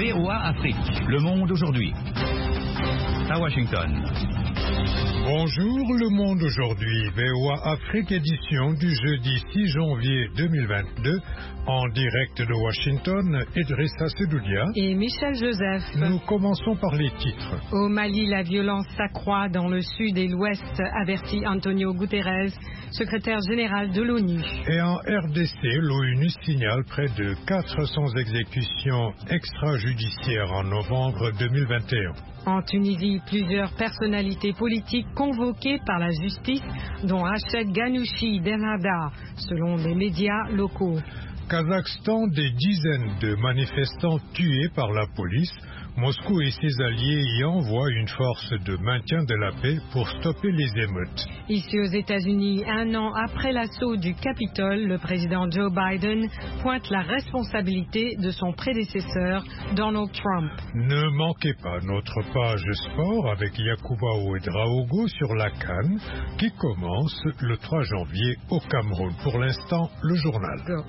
VOA Afrique. Le monde aujourd'hui. À Washington. Bonjour, le monde aujourd'hui. VOA Afrique édition du jeudi 6 janvier 2022. En direct de Washington, Idrissa Sedoudia et Michel Joseph. Nous commençons par les titres. Au Mali, la violence s'accroît dans le sud et l'ouest, avertit Antonio Guterres, secrétaire général de l'ONU. Et en RDC, l'ONU signale près de 400 exécutions extrajudiciaires en novembre 2021. En Tunisie, plusieurs personnalités politiques convoquées par la justice, dont Rached Ghannouchi d'Ennahda, selon les médias locaux. Kazakhstan, des dizaines de manifestants tués par la police. Moscou et ses alliés y envoient une force de maintien de la paix pour stopper les émeutes. Ici aux États-Unis, un an après l'assaut du Capitole, le président Joe Biden pointe la responsabilité de son prédécesseur, Donald Trump. Ne manquez pas notre page sport avec Yacouba Ouedraogo sur la CAN qui commence le 3 janvier au Cameroun. Pour l'instant, le journal. Go.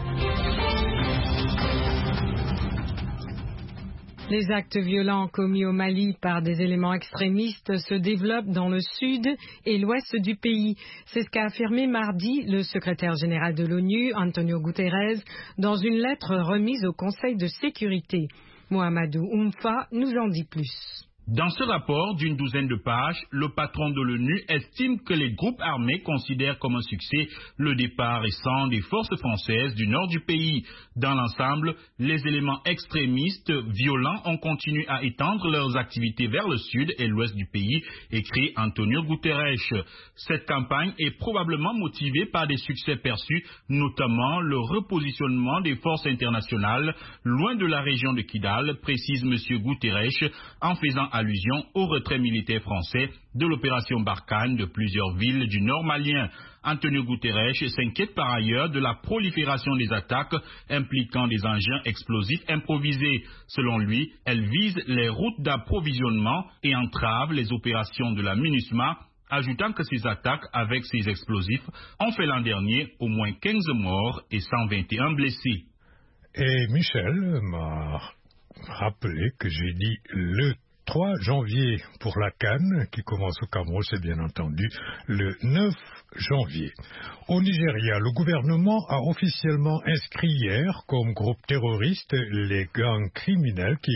Les actes violents commis au Mali par des éléments extrémistes se développent dans le sud et l'ouest du pays. C'est ce qu'a affirmé mardi le secrétaire général de l'ONU, Antonio Guterres, dans une lettre remise au Conseil de sécurité. Mohamedou Oumfa nous en dit plus. Dans ce rapport d'une douzaine de pages, le patron de l'ONU estime que les groupes armés considèrent comme un succès le départ récent des forces françaises du nord du pays. Dans l'ensemble, les éléments extrémistes violents ont continué à étendre leurs activités vers le sud et l'ouest du pays, écrit Antonio Guterres. Cette campagne est probablement motivée par des succès perçus, notamment le repositionnement des forces internationales loin de la région de Kidal, précise M. Guterres, en faisant allusion au retrait militaire français de l'opération Barkhane de plusieurs villes du nord malien. Antonio Guterres s'inquiète par ailleurs de la prolifération des attaques impliquant des engins explosifs improvisés. Selon lui, elles visent les routes d'approvisionnement et entravent les opérations de la MINUSMA, ajoutant que ces attaques avec ces explosifs ont fait l'an dernier au moins 15 morts et 121 blessés. Et Michel m'a rappelé que j'ai dit le 3 janvier pour la CAN, qui commence au Cameroun, c'est bien entendu le 9 janvier. Au Nigeria, le gouvernement a officiellement inscrit hier comme groupe terroriste les gangs criminels qui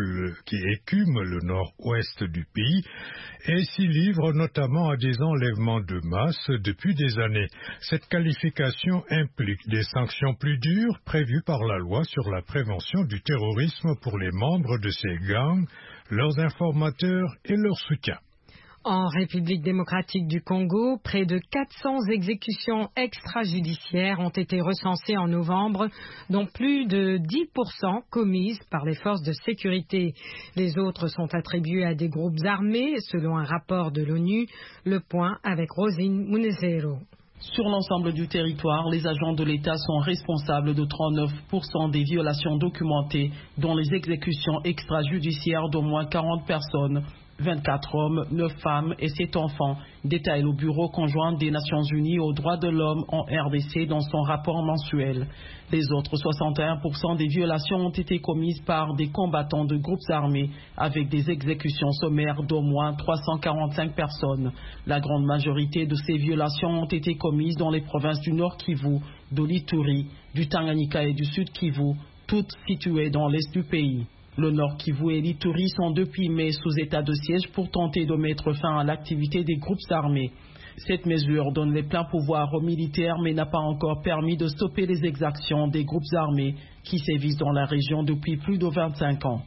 écument le nord-ouest du pays et s'y livrent notamment à des enlèvements de masse depuis des années. Cette qualification implique des sanctions plus dures prévues par la loi sur la prévention du terrorisme pour les membres de ces gangs, leurs informateurs et leurs soutiens. En République démocratique du Congo, près de 400 exécutions extrajudiciaires ont été recensées en novembre, dont plus de 10% commises par les forces de sécurité. Les autres sont attribuées à des groupes armés, selon un rapport de l'ONU. Le point avec Rosine Munezero. Sur l'ensemble du territoire, les agents de l'État sont responsables de 39% des violations documentées, dont les exécutions extrajudiciaires d'au moins 40 personnes. 24 hommes, 9 femmes et 7 enfants, détaille le Bureau conjoint des Nations Unies aux droits de l'homme en RDC dans son rapport mensuel. Les autres 61% des violations ont été commises par des combattants de groupes armés avec des exécutions sommaires d'au moins 345 personnes. La grande majorité de ces violations ont été commises dans les provinces du Nord Kivu, de l'Ituri, du Tanganyika et du Sud Kivu, toutes situées dans l'est du pays. Le Nord Kivu et l'Ituri sont depuis mai sous état de siège pour tenter de mettre fin à l'activité des groupes armés. Cette mesure donne les pleins pouvoirs aux militaires mais n'a pas encore permis de stopper les exactions des groupes armés qui sévissent dans la région depuis plus de 25 ans.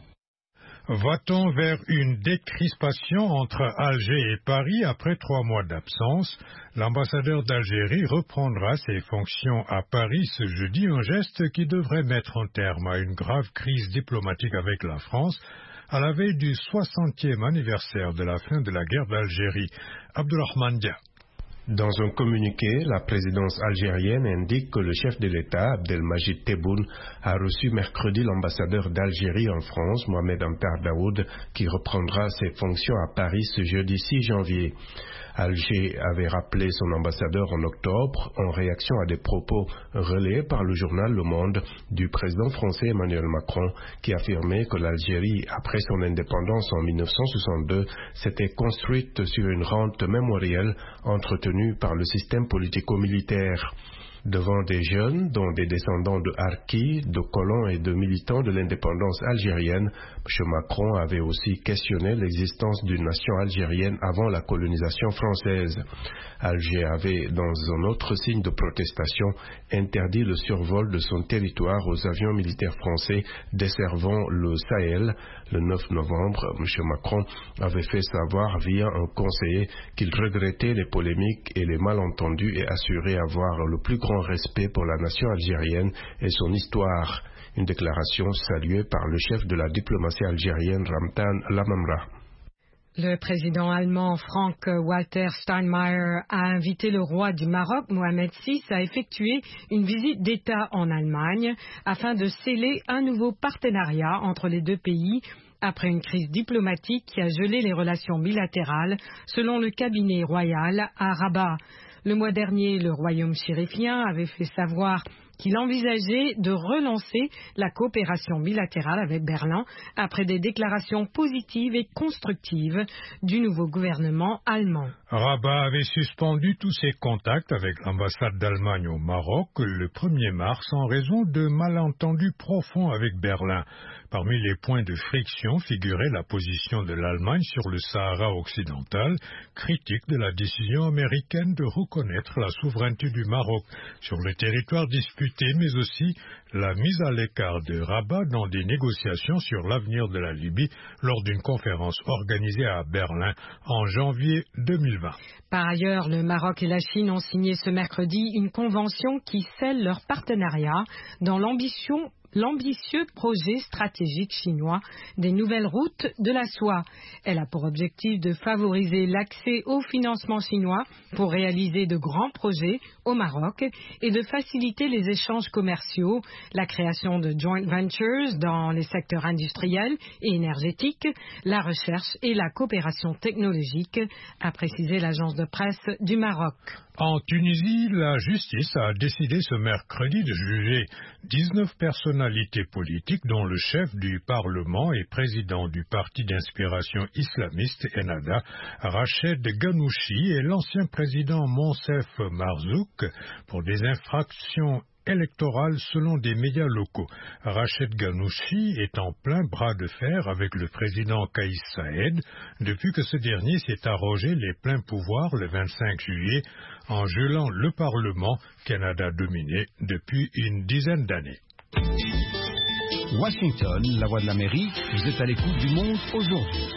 Va-t-on vers une décrispation entre Alger et Paris après 3 mois d'absence? L'ambassadeur d'Algérie reprendra ses fonctions à Paris ce jeudi, un geste qui devrait mettre un terme à une grave crise diplomatique avec la France à la veille du 60e anniversaire de la fin de la guerre d'Algérie. Abdourahmane Dia. Dans un communiqué, la présidence algérienne indique que le chef de l'État, Abdelmajid Tebboune, a reçu mercredi l'ambassadeur d'Algérie en France, Mohamed Ampar Daoud, qui reprendra ses fonctions à Paris ce jeudi 6 janvier. Alger avait rappelé son ambassadeur en octobre en réaction à des propos relayés par le journal Le Monde du président français Emmanuel Macron qui affirmait que l'Algérie, après son indépendance en 1962, s'était construite sur une rente mémorielle entretenue par le système politico-militaire. Devant des jeunes, dont des descendants de harkis, de colons et de militants de l'indépendance algérienne, M. Macron avait aussi questionné l'existence d'une nation algérienne avant la colonisation française. Alger avait, dans un autre signe de protestation, interdit le survol de son territoire aux avions militaires français desservant le Sahel. Le 9 novembre, M. Macron avait fait savoir via un conseiller qu'il regrettait les polémiques et les malentendus et assurait avoir le plus grand respect pour la nation algérienne et son histoire. Une déclaration saluée par le chef de la diplomatie algérienne, Ramtan Lamamra. Le président allemand Frank-Walter Steinmeier a invité le roi du Maroc, Mohamed VI, à effectuer une visite d'État en Allemagne afin de sceller un nouveau partenariat entre les deux pays après une crise diplomatique qui a gelé les relations bilatérales, selon le cabinet royal à Rabat. Le mois dernier, le royaume chérifien avait fait savoir qu'il envisageait de relancer la coopération bilatérale avec Berlin après des déclarations positives et constructives du nouveau gouvernement allemand. Rabat avait suspendu tous ses contacts avec l'ambassade d'Allemagne au Maroc le 1er mars en raison de malentendus profonds avec Berlin. Parmi les points de friction figurait la position de l'Allemagne sur le Sahara occidental, critique de la décision américaine de reconnaître la souveraineté du Maroc sur le territoire disputé, mais aussi la mise à l'écart de Rabat dans des négociations sur l'avenir de la Libye lors d'une conférence organisée à Berlin en janvier 2020. Par ailleurs, le Maroc et la Chine ont signé ce mercredi une convention qui scelle leur partenariat dans l'ambitieux projet stratégique chinois des nouvelles routes de la soie. Elle a pour objectif de favoriser l'accès au financement chinois pour réaliser de grands projets au Maroc et de faciliter les échanges commerciaux, la création de joint ventures dans les secteurs industriels et énergétiques, la recherche et la coopération technologique, a précisé l'agence de presse du Maroc. En Tunisie, la justice a décidé ce mercredi de juger 19 personnalités politiques dont le chef du Parlement et président du parti d'inspiration islamiste Ennahda, Rached Ghannouchi, et l'ancien président Monsef Marzouk pour des infractions électorale selon des médias locaux. Rached Ghannouchi est en plein bras de fer avec le président Kais Saied depuis que ce dernier s'est arrogé les pleins pouvoirs le 25 juillet en gelant le Parlement qu'Ennahda dominait depuis une dizaine d'années. Washington, la voix de l'Amérique, vous êtes à l'écoute du monde aujourd'hui.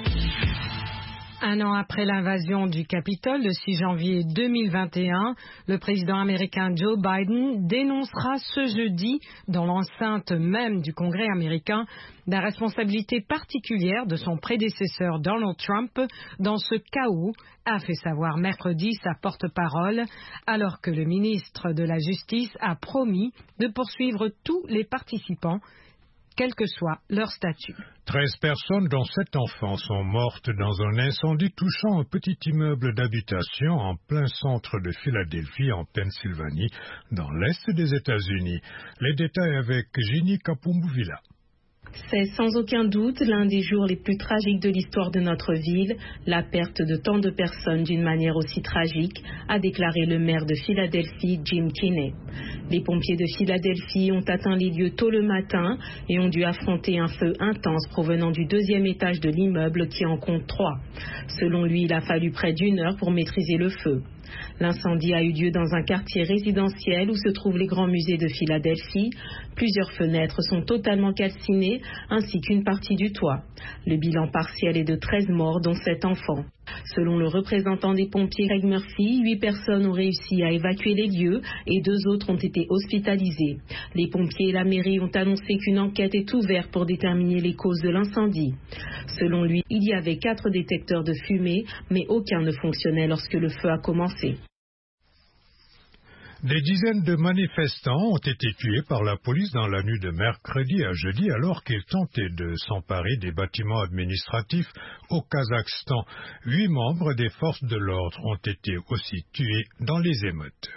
Un an après l'invasion du Capitole, le 6 janvier 2021, le président américain Joe Biden dénoncera ce jeudi, dans l'enceinte même du Congrès américain, la responsabilité particulière de son prédécesseur Donald Trump dans ce chaos, a fait savoir mercredi sa porte-parole, alors que le ministre de la Justice a promis de poursuivre tous les participants, quel que soit leur statut. 13 personnes, dont 7 enfants, sont mortes dans un incendie touchant un petit immeuble d'habitation en plein centre de Philadelphie, en Pennsylvanie, dans l'est des États-Unis. Les détails avec Ginny Kapumbuvila. C'est sans aucun doute l'un des jours les plus tragiques de l'histoire de notre ville, la perte de tant de personnes d'une manière aussi tragique, a déclaré le maire de Philadelphie, Jim Kenney. Les pompiers de Philadelphie ont atteint les lieux tôt le matin et ont dû affronter un feu intense provenant du 2e étage de l'immeuble qui en compte 3. Selon lui, il a fallu près d'1 heure pour maîtriser le feu. L'incendie a eu lieu dans un quartier résidentiel où se trouvent les grands musées de Philadelphie. Plusieurs fenêtres sont totalement calcinées, ainsi qu'une partie du toit. Le bilan partiel est de 13 morts, dont 7 enfants. Selon le représentant des pompiers Craig Murphy, 8 personnes ont réussi à évacuer les lieux et 2 autres ont été hospitalisées. Les pompiers et la mairie ont annoncé qu'une enquête est ouverte pour déterminer les causes de l'incendie. Selon lui, il y avait 4 détecteurs de fumée, mais aucun ne fonctionnait lorsque le feu a commencé. Des dizaines de manifestants ont été tués par la police dans la nuit de mercredi à jeudi alors qu'ils tentaient de s'emparer des bâtiments administratifs au Kazakhstan. 8 membres des forces de l'ordre ont été aussi tués dans les émeutes.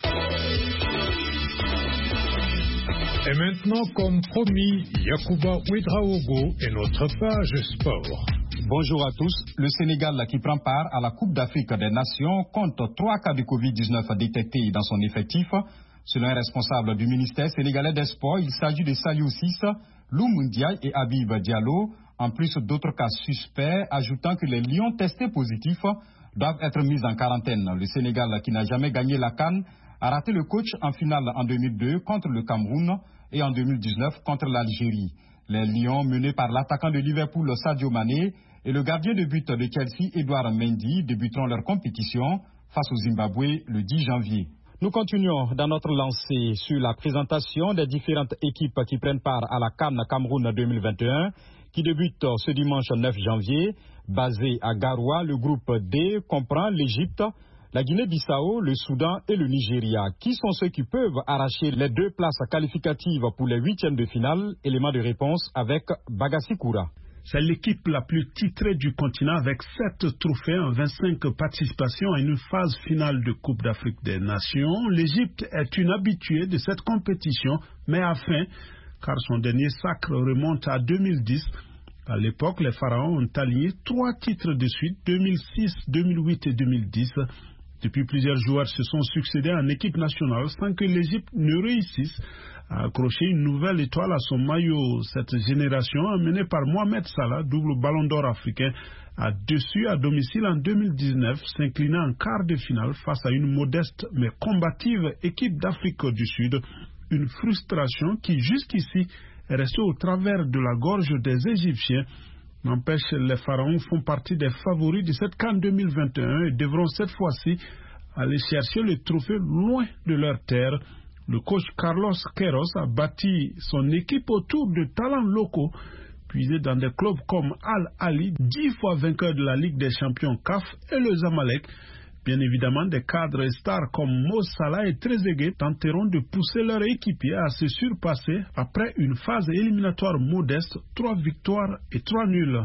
Et maintenant, comme promis, Yacouba Ouedraogo et notre page sport. Bonjour à tous. Le Sénégal, qui prend part à la Coupe d'Afrique des Nations, compte 3 cas de Covid-19 détectés dans son effectif. Selon un responsable du ministère sénégalais des Sports, il s'agit de Saliou Ciss, Loum Ndiaye et Habib Diallo, en plus d'autres cas suspects, ajoutant que les lions testés positifs doivent être mis en quarantaine. Le Sénégal, qui n'a jamais gagné la CAN, a raté le coach en finale en 2002 contre le Cameroun et en 2019 contre l'Algérie. Les Lions, menés par l'attaquant de Liverpool Sadio Mané et le gardien de but de Chelsea Edouard Mendy, débuteront leur compétition face au Zimbabwe le 10 janvier. Nous continuons dans notre lancée sur la présentation des différentes équipes qui prennent part à la CAN Cameroun 2021 qui débute ce dimanche 9 janvier. Basé à Garoua, le groupe D comprend l'Égypte, la Guinée-Bissau, le Soudan et le Nigeria, qui sont ceux qui peuvent arracher les 2 places qualificatives pour les 8e de finale. Élément de réponse avec Bagassi Koura. C'est l'équipe la plus titrée du continent avec 7 trophées en 25 participations à une phase finale de Coupe d'Afrique des Nations. L'Égypte est une habituée de cette compétition, mais à fin, car son dernier sacre remonte à 2010. À l'époque, les Pharaons ont aligné 3 titres de suite, 2006, 2008 et 2010. Depuis, plusieurs joueurs se sont succédés en équipe nationale sans que l'Égypte ne réussisse à accrocher une nouvelle étoile à son maillot. Cette génération, emmenée par Mohamed Salah, double ballon d'or africain, a déçu à domicile en 2019, s'inclinant en quart de finale face à une modeste mais combative équipe d'Afrique du Sud. Une frustration qui, jusqu'ici, est restée au travers de la gorge des Égyptiens. N'empêche, les Pharaons font partie des favoris de cette CAN 2021 et devront cette fois-ci aller chercher le trophée loin de leur terre. Le coach Carlos Queiroz a bâti son équipe autour de talents locaux, puisés dans des clubs comme Al Ahly, 10 fois vainqueur de la Ligue des champions CAF, et le Zamalek. Bien évidemment, des cadres et stars comme Mo Salah et Trezeguet tenteront de pousser leur équipier à se surpasser après une phase éliminatoire modeste, 3 victoires et 3 nuls.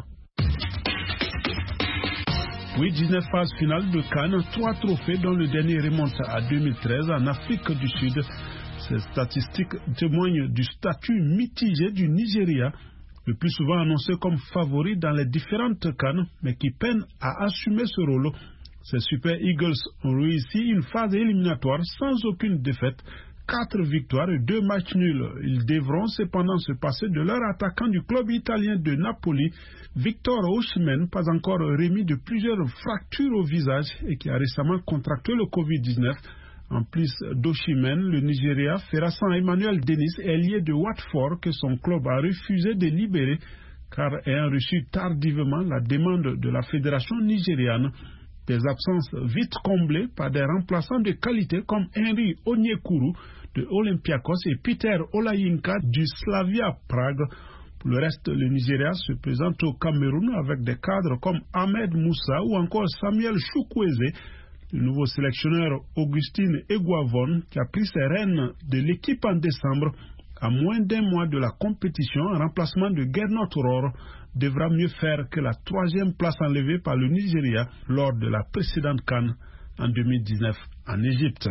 Oui, 19 phases finales de CAN, 3 trophées dont le dernier remonte à 2013 en Afrique du Sud. Ces statistiques témoignent du statut mitigé du Nigeria, le plus souvent annoncé comme favori dans les différentes CAN, mais qui peine à assumer ce rôle. Ces Super Eagles ont réussi une phase éliminatoire sans aucune défaite, 4 victoires et 2 matchs nuls. Ils devront cependant se passer de leur attaquant du club italien de Napoli, Victor Osimhen, pas encore remis de plusieurs fractures au visage et qui a récemment contracté le Covid-19. En plus d'Osimhen, le Nigeria fera sans Emmanuel Dennis, ailier de Watford, que son club a refusé de libérer, car ayant reçu tardivement la demande de la fédération nigériane. Des absences vite comblées par des remplaçants de qualité comme Henry Onyekuru de Olympiakos et Peter Olayinka du Slavia Prague. Pour le reste, le Nigeria se présente au Cameroun avec des cadres comme Ahmed Moussa ou encore Samuel Chukwueze. Le nouveau sélectionneur Augustine Eguavon, qui a pris ses rênes de l'équipe en décembre, à moins d'1 mois de la compétition, en remplacement de Gernot Rohr, devra mieux faire que la 3e place enlevée par le Nigeria lors de la précédente CAN en 2019 en Égypte.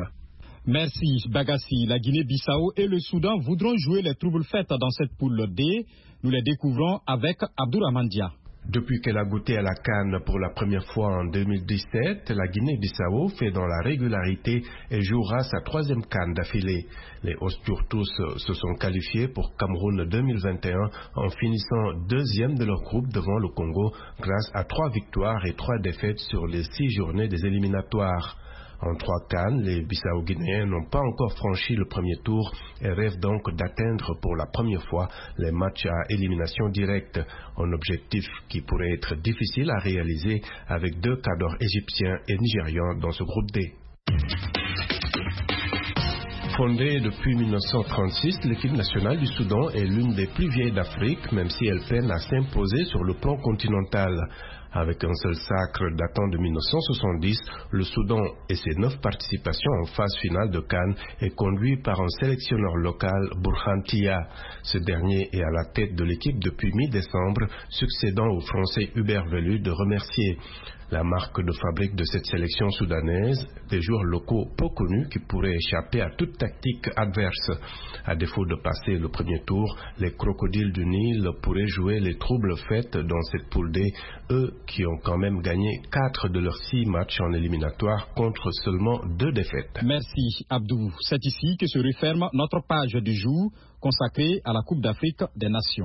Merci Bagassi. La Guinée-Bissau et le Soudan voudront jouer les troubles fêtes dans cette poule D. Nous les découvrons avec Abdourahmane Dia. Depuis qu'elle a goûté à la CAN pour la première fois en 2017, la Guinée-Bissau fait dans la régularité et jouera sa 3e CAN d'affilée. Les Osturtus se sont qualifiés pour Cameroun 2021 en finissant 2e de leur groupe devant le Congo grâce à 3 victoires et 3 défaites sur les 6 journées des éliminatoires. En 3 CAN, les Bissau-Guinéens n'ont pas encore franchi le premier tour et rêvent donc d'atteindre pour la première fois les matchs à élimination directe, un objectif qui pourrait être difficile à réaliser avec 2 cadres égyptiens et nigérians dans ce groupe D. Fondée depuis 1936, l'équipe nationale du Soudan est l'une des plus vieilles d'Afrique, même si elle peine à s'imposer sur le plan continental. Avec un seul sacre datant de 1970, le Soudan et ses 9 participations en phase finale de CAN est conduit par un sélectionneur local, Burhan Tia. Ce dernier est à la tête de l'équipe depuis mi-décembre, succédant au Français Hubert Velud de remercier. La marque de fabrique de cette sélection soudanaise, des joueurs locaux peu connus qui pourraient échapper à toute tactique adverse. À défaut de passer le premier tour, les crocodiles du Nil pourraient jouer les troubles faits dans cette poule D, eux qui ont quand même gagné 4 de leurs 6 matchs en éliminatoire contre seulement 2 défaites. Merci Abdou. C'est ici que se referme notre page du jour consacrée à la Coupe d'Afrique des Nations.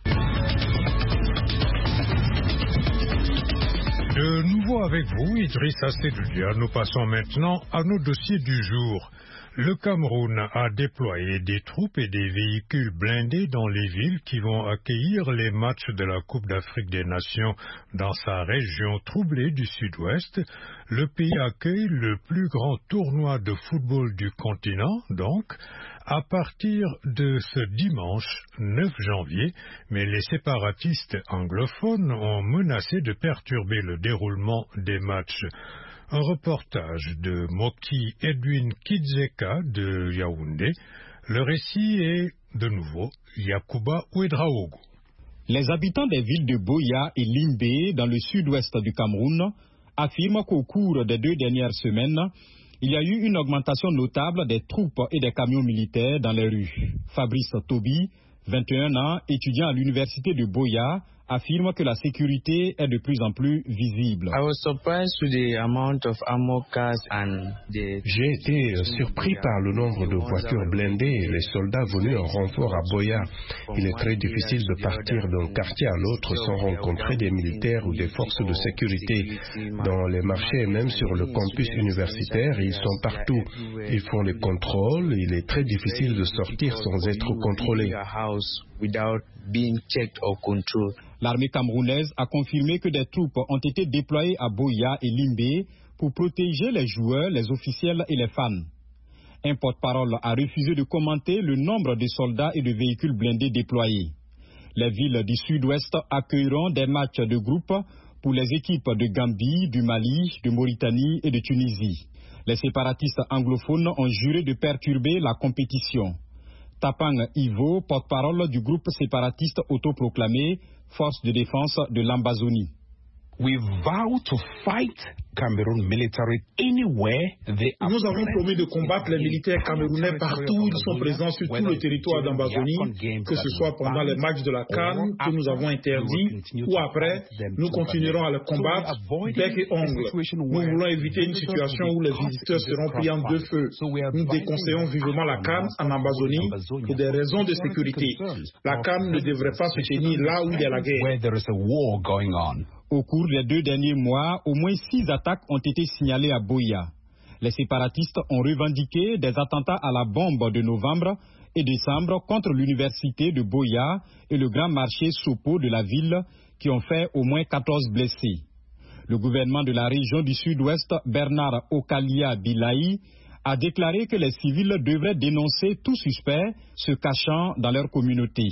De nouveau avec vous, Idrissa Seloudia. Nous passons maintenant à nos dossiers du jour. Le Cameroun a déployé des troupes et des véhicules blindés dans les villes qui vont accueillir les matchs de la Coupe d'Afrique des Nations dans sa région troublée du Sud-Ouest. Le pays accueille le plus grand tournoi de football du continent, donc, à partir de ce dimanche 9 janvier, mais les séparatistes anglophones ont menacé de perturber le déroulement des matchs. Un reportage de Moki Edwin Kidzeka de Yaoundé. Le récit est, de nouveau, Yakuba Ouedraogo. Les habitants des villes de Boya et Limbe, dans le sud-ouest du Cameroun, affirment qu'au cours des 2 dernières semaines, il y a eu une augmentation notable des troupes et des camions militaires dans les rues. Fabrice Tobi, 21 ans, étudiant à l'université de Boya, affirme que la sécurité est de plus en plus visible. J'ai été surpris par le nombre de voitures blindées et les soldats venus en renfort à Boya. Il est très difficile de partir d'un quartier à l'autre sans rencontrer des militaires ou des forces de sécurité. Dans les marchés et même sur le campus universitaire, ils sont partout. Ils font les contrôles. Il est très difficile de sortir sans être contrôlé. L'armée camerounaise a confirmé que des troupes ont été déployées à Boya et Limbe pour protéger les joueurs, les officiels et les fans. Un porte-parole a refusé de commenter le nombre de soldats et de véhicules blindés déployés. Les villes du sud-ouest accueilleront des matchs de groupe pour les équipes de Gambie, du Mali, de Mauritanie et de Tunisie. Les séparatistes anglophones ont juré de perturber la compétition. Tapang Ivo, porte-parole du groupe séparatiste autoproclamé Force de défense de l'Ambazonie. We vow to fight Cameroon military anywhere they are. Nous avons promis de combattre les militaires camerounais partout où ils sont présents sur tout le territoire d'Ambazonie, que ce soit pendant les matchs de la CAN que nous avons interdits ou après, nous continuerons à les combattre bec et ongle. Nous voulons éviter une situation où les visiteurs seront pris en 2 feux. Nous déconseillons vivement la CAN en Ambazonie pour des raisons de sécurité. La CAN ne devrait pas se tenir là où il y a la guerre. Au cours des 2 derniers mois, au moins 6 attaques ont été signalées à Boya. Les séparatistes ont revendiqué des attentats à la bombe de novembre et décembre contre l'université de Boya et le grand marché Sopo de la ville qui ont fait au moins 14 blessés. Le gouvernement de la région du sud-ouest, Bernard Okalia Bilaï, a déclaré que les civils devraient dénoncer tout suspect se cachant dans leur communauté.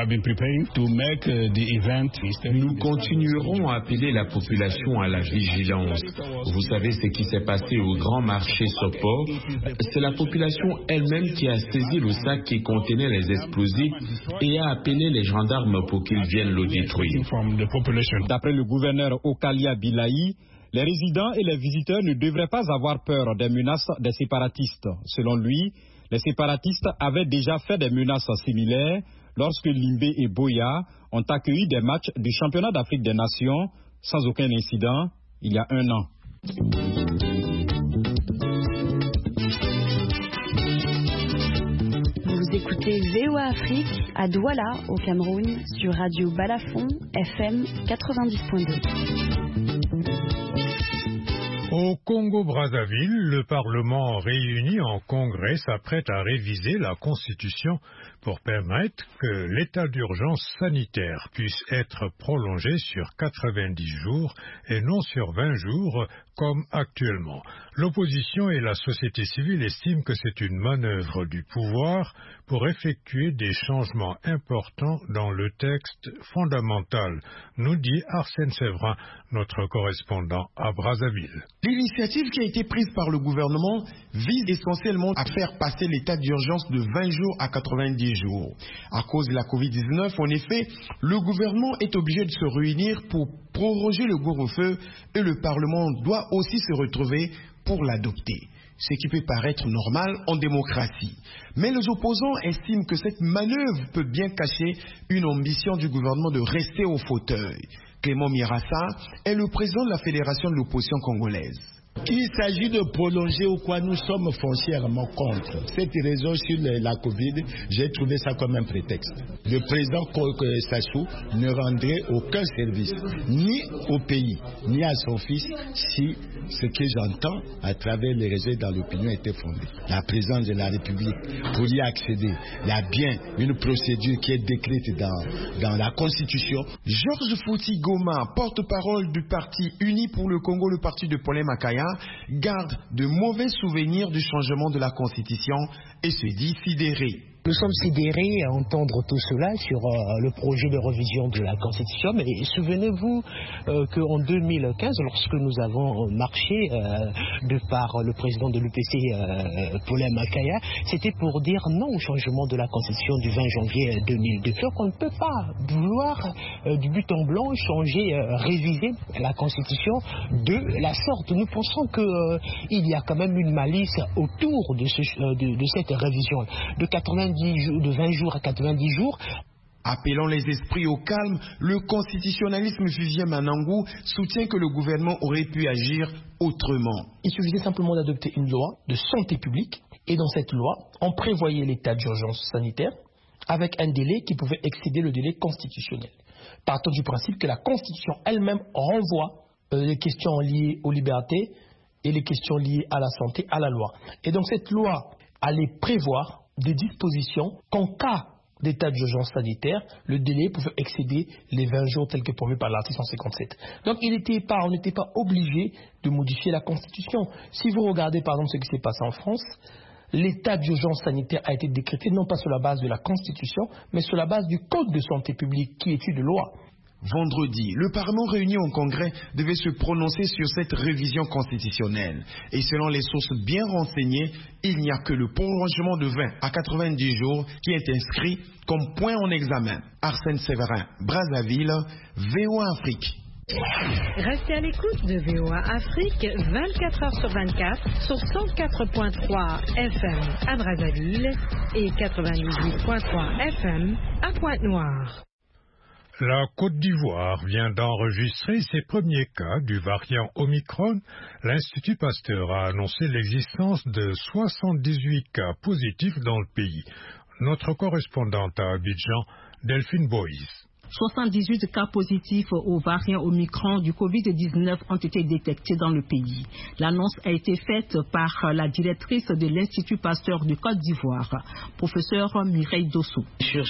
Nous continuerons à appeler la population à la vigilance. Vous savez ce qui s'est passé au grand marché Sopo. C'est la population elle-même qui a saisi le sac qui contenait les explosifs et a appelé les gendarmes pour qu'ils viennent le détruire. D'après le gouverneur Okalia Bilaï, les résidents et les visiteurs ne devraient pas avoir peur des menaces des séparatistes. Selon lui, les séparatistes avaient déjà fait des menaces similaires lorsque Limbe et Boya ont accueilli des matchs du championnat d'Afrique des Nations sans aucun incident il y a 1 an. Vous écoutez VOA Afrique à Douala au Cameroun sur Radio Balafon FM 90.2. Au Congo-Brazzaville, le Parlement réuni en congrès s'apprête à réviser la Constitution pour permettre que l'état d'urgence sanitaire puisse être prolongé sur 90 jours et non sur 20 jours comme actuellement. L'opposition et la société civile estiment que c'est une manœuvre du pouvoir pour effectuer des changements importants dans le texte fondamental, nous dit Arsène Séverin, notre correspondant à Brazzaville. L'initiative qui a été prise par le gouvernement vise essentiellement à faire passer l'état d'urgence de 20 jours à 90 jours. À cause de la Covid-19, en effet, le gouvernement est obligé de se réunir pour proroger le couvre-feu et le Parlement doit aussi se retrouver pour l'adopter. Ce qui peut paraître normal en démocratie. Mais les opposants estiment que cette manœuvre peut bien cacher une ambition du gouvernement de rester au fauteuil. Clément Mirassa est le président de la Fédération de l'opposition congolaise. Il s'agit de prolonger ou quoi, nous sommes foncièrement contre. Cette raison sur la Covid, j'ai trouvé ça comme un prétexte. Le président Sassou ne rendrait aucun service, ni au pays, ni à son fils, si ce que j'entends à travers les réseaux dans l'opinion était fondé. La présidence de la République, pour y accéder, il y a bien une procédure qui est décrite dans la Constitution. Georges Fouti Goma, porte-parole du parti Uni pour le Congo, le parti de Paulin Makaya, garde de mauvais souvenirs du changement de la Constitution et se dit sidéré. Nous sommes sidérés à entendre tout cela sur le projet de révision de la Constitution. Mais souvenez-vous qu'en 2015, lorsque nous avons marché de par le président de l'UPC, Paulin Makaya, c'était pour dire non au changement de la Constitution du 20 janvier 2002. Donc on ne peut pas vouloir du but en blanc changer, réviser la Constitution de la sorte. Nous pensons qu'il y a quand même une malice autour de cette révision de 20 jours à 90 jours. Appelant les esprits au calme, le constitutionnalisme Vivien Manangou soutient que le gouvernement aurait pu agir autrement. Il suffisait simplement d'adopter une loi de santé publique et dans cette loi, on prévoyait l'état d'urgence sanitaire avec un délai qui pouvait excéder le délai constitutionnel. Partant du principe que la Constitution elle-même renvoie les questions liées aux libertés et les questions liées à la santé à la loi. Et donc cette loi allait prévoir des dispositions qu'en cas d'état d'urgence sanitaire, le délai pouvait excéder les 20 jours tels que prévus par l'article 157. Donc on n'était pas obligé de modifier la Constitution. Si vous regardez par exemple ce qui s'est passé en France, l'état d'urgence sanitaire a été décrété non pas sur la base de la Constitution, mais sur la base du Code de santé publique qui est une loi. Vendredi, le Parlement réuni en Congrès devait se prononcer sur cette révision constitutionnelle. Et selon les sources bien renseignées, il n'y a que le prolongement de 20 à 90 jours qui est inscrit comme point en examen. Arsène Séverin, Brazzaville, VOA Afrique. Restez à l'écoute de VOA Afrique 24 heures sur 24 sur 104.3 FM à Brazzaville et 98.3 FM à Pointe-Noire. La Côte d'Ivoire vient d'enregistrer ses premiers cas du variant Omicron. L'Institut Pasteur a annoncé l'existence de 78 cas positifs dans le pays. Notre correspondante à Abidjan, Delphine Boïs. 78 cas positifs au variant Omicron du Covid-19 ont été détectés dans le pays. L'annonce a été faite par la directrice de l'Institut Pasteur de Côte d'Ivoire, professeur Mireille Dosso. Sur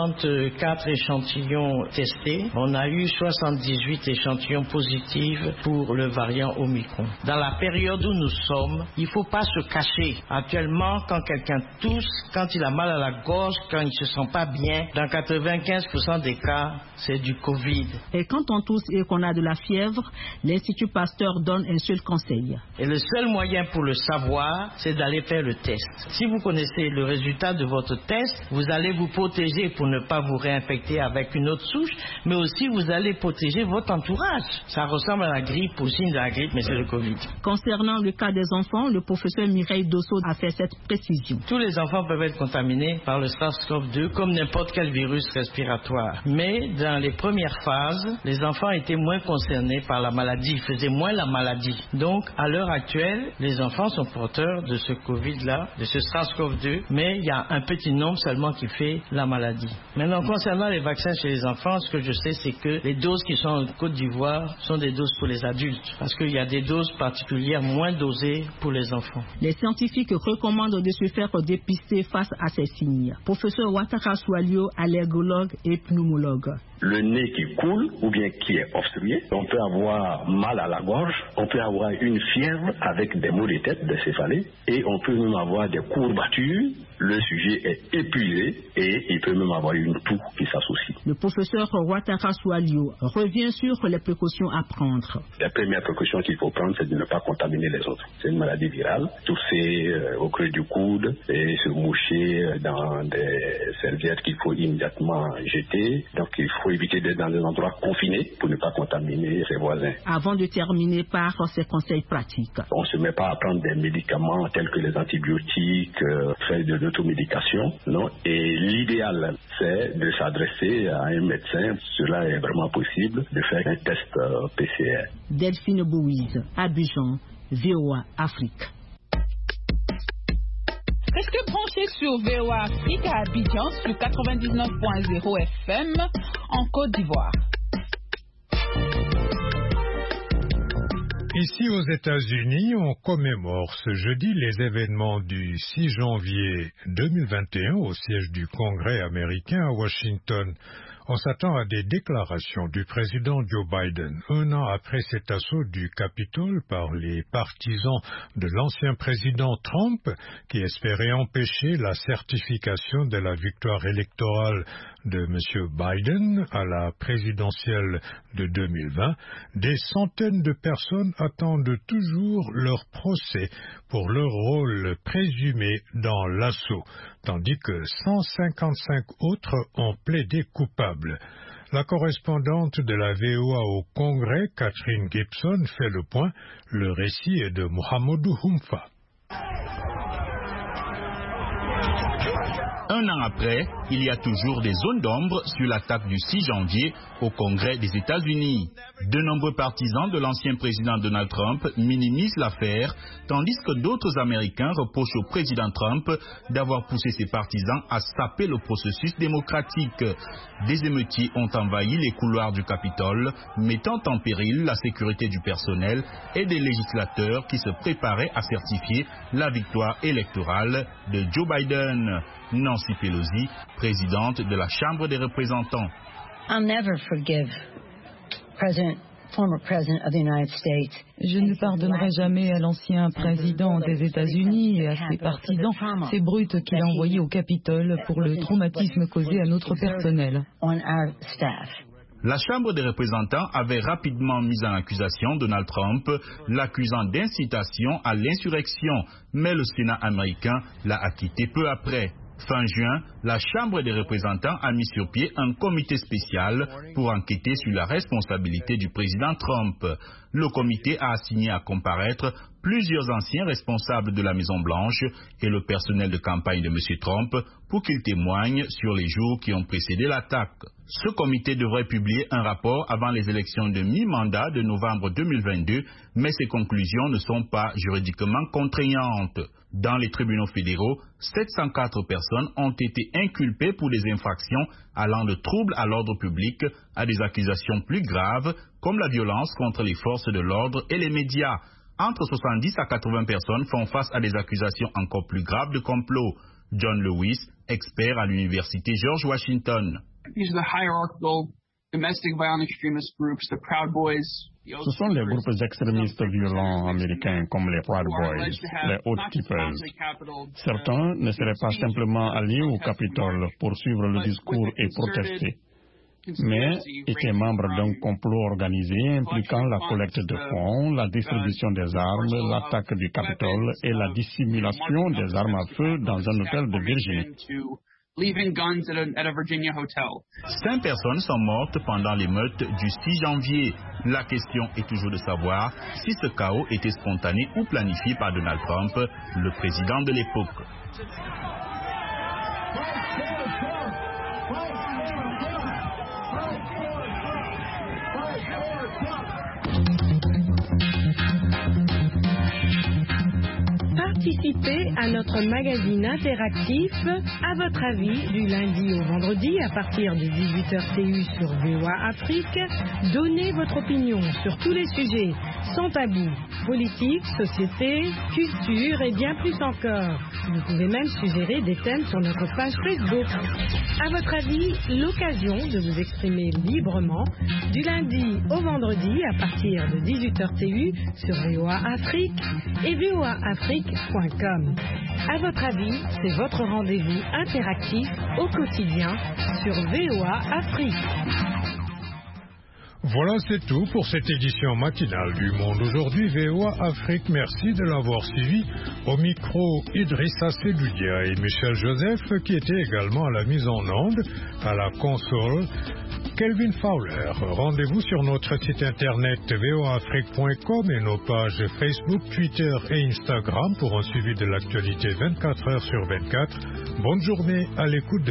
134 échantillons testés, on a eu 78 échantillons positifs pour le variant Omicron. Dans la période où nous sommes, il ne faut pas se cacher. Actuellement, quand quelqu'un tousse, quand il a mal à la gorge, quand il ne se sent pas bien, dans 95% des cas, c'est du Covid. Et quand on tousse et qu'on a de la fièvre, l'Institut Pasteur donne un seul conseil. Et le seul moyen pour le savoir, c'est d'aller faire le test. Si vous connaissez le résultat de votre test, vous allez vous protéger pour ne pas vous réinfecter avec une autre souche, mais aussi vous allez protéger votre entourage. Ça ressemble à la grippe, au signe de la grippe, mais c'est le Covid. Concernant le cas des enfants, le professeur Mireille Dosso a fait cette précision. Tous les enfants peuvent être contaminés par le SARS-CoV-2 comme n'importe quel virus respiratoire. Mais dans les premières phases, les enfants étaient moins concernés par la maladie, ils faisaient moins la maladie. Donc, à l'heure actuelle, les enfants sont porteurs de ce Covid-là, de ce SARS-CoV-2, mais il y a un petit nombre seulement qui fait la maladie. Maintenant, concernant les vaccins chez les enfants, ce que je sais, c'est que les doses qui sont en Côte d'Ivoire sont des doses pour les adultes, parce qu'il y a des doses particulières moins dosées pour les enfants. Les scientifiques recommandent de se faire dépister face à ces signes. Professeur Ouattara Soualio, allergologue et pneumologue. psychologue. Le nez qui coule ou bien qui est obstrué, on peut avoir mal à la gorge, on peut avoir une fièvre avec des maux de tête, des céphalées, et on peut même avoir des courbatures. Le sujet est épuisé et il peut même avoir une toux qui s'associe. Le professeur Ouattara Soualio revient sur les précautions à prendre. La première précaution qu'il faut prendre, c'est de ne pas contaminer les autres. C'est une maladie virale. Tousser au creux du coude et se moucher dans des serviettes qu'il faut immédiatement jeter. Donc il faut éviter d'être dans des endroits confinés pour ne pas contaminer ses voisins. Avant de terminer par ces conseils pratiques. On ne se met pas à prendre des médicaments tels que les antibiotiques, faire de l'automédication, non. Et l'idéal, c'est de s'adresser à un médecin. Cela est vraiment possible, de faire un test PCR. Delphine Bouise, Abidjan, VOA Afrique. Restez branchés sur VOA Afrique à Abidjan sur 99.0 FM en Côte d'Ivoire. Ici aux États-Unis, on commémore ce jeudi les événements du 6 janvier 2021 au siège du Congrès américain à Washington. On s'attend à des déclarations du président Joe Biden, un an après cet assaut du Capitole par les partisans de l'ancien président Trump, qui espéraient empêcher la certification de la victoire électorale de M. Biden à la présidentielle de 2020. Des centaines de personnes attendent toujours leur procès pour leur rôle présumé dans l'assaut, tandis que 155 autres ont plaidé coupables. La correspondante de la VOA au Congrès, Catherine Gibson, fait le point. Le récit est de Mohamedou Humfa. Un an après, il y a toujours des zones d'ombre sur l'attaque du 6 janvier au Congrès des États-Unis. De nombreux partisans de l'ancien président Donald Trump minimisent l'affaire, tandis que d'autres Américains reprochent au président Trump d'avoir poussé ses partisans à saper le processus démocratique. Des émeutiers ont envahi les couloirs du Capitole, mettant en péril la sécurité du personnel et des législateurs qui se préparaient à certifier la victoire électorale de Joe Biden. Nancy Pelosi, présidente de la Chambre des représentants. I'll never forgive former president of the United States. Je ne pardonnerai jamais à l'ancien président des États-Unis et à ses partisans ces brutes qu'il a envoyées au Capitole pour le traumatisme causé à notre personnel. La Chambre des représentants avait rapidement mis en accusation Donald Trump, l'accusant d'incitation à l'insurrection, mais le Sénat américain l'a acquitté peu après. Fin juin, la Chambre des représentants a mis sur pied un comité spécial pour enquêter sur la responsabilité du président Trump. Le comité a assigné à comparaître plusieurs anciens responsables de la Maison-Blanche et le personnel de campagne de M. Trump pour qu'ils témoignent sur les jours qui ont précédé l'attaque. Ce comité devrait publier un rapport avant les élections de mi-mandat de novembre 2022, mais ses conclusions ne sont pas juridiquement contraignantes. Dans les tribunaux fédéraux, 704 personnes ont été inculpées pour des infractions allant de troubles à l'ordre public à des accusations plus graves, comme la violence contre les forces de l'ordre et les médias. Entre 70 à 80 personnes font face à des accusations encore plus graves de complot. John Lewis, expert à l'université George Washington. Ce sont les groupes extrémistes violents américains comme les Proud Boys, les Hot Keepers. Certains ne seraient pas simplement alliés au Capitole pour suivre le discours et protester, mais étaient membres d'un complot organisé impliquant la collecte de fonds, la distribution des armes, l'attaque du Capitole et la dissimulation des armes à feu dans un hôtel de Virginie. 5 personnes sont mortes pendant l'émeute du 6 janvier. La question est toujours de savoir si ce chaos était spontané ou planifié par Donald Trump, le président de l'époque. Participez à notre magazine interactif À votre avis du lundi au vendredi à partir de 18h TU sur VOA Afrique. Donnez votre opinion sur tous les sujets sans tabou, politique, société, culture et bien plus encore. Vous pouvez même suggérer des thèmes sur notre page Facebook. À votre avis, l'occasion de vous exprimer librement du lundi au vendredi à partir de 18h TU sur VOA Afrique et voaafrique.com. À votre avis, c'est votre rendez-vous interactif au quotidien sur VOA Afrique. Voilà, c'est tout pour cette édition matinale du Monde Aujourd'hui VOA Afrique. Merci de l'avoir suivi. Au micro, Idrissa Sedoudia et Michel Joseph, qui étaient également à la mise en onde, à la console, Kelvin Fowler. Rendez-vous sur notre site internet voaafrique.com et nos pages Facebook, Twitter et Instagram pour un suivi de l'actualité 24 heures sur 24. Bonne journée à l'écoute de